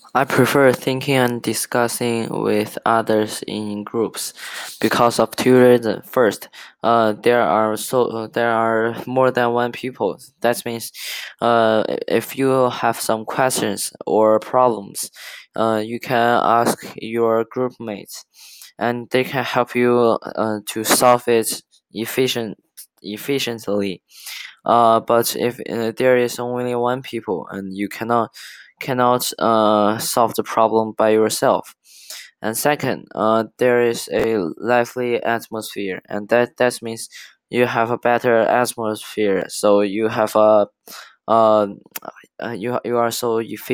I prefer thinking and discussing with others in groups because of two reasons. First, there are more than one people. That means, if you have some questions or problems, you can ask your group mates, and they can help you to solve it efficiently. But if there is only one people and you cannot solve the problem by yourself. And second, there is a lively atmosphere, and that means you have a better atmosphere. So you have a uh, you are so efficient.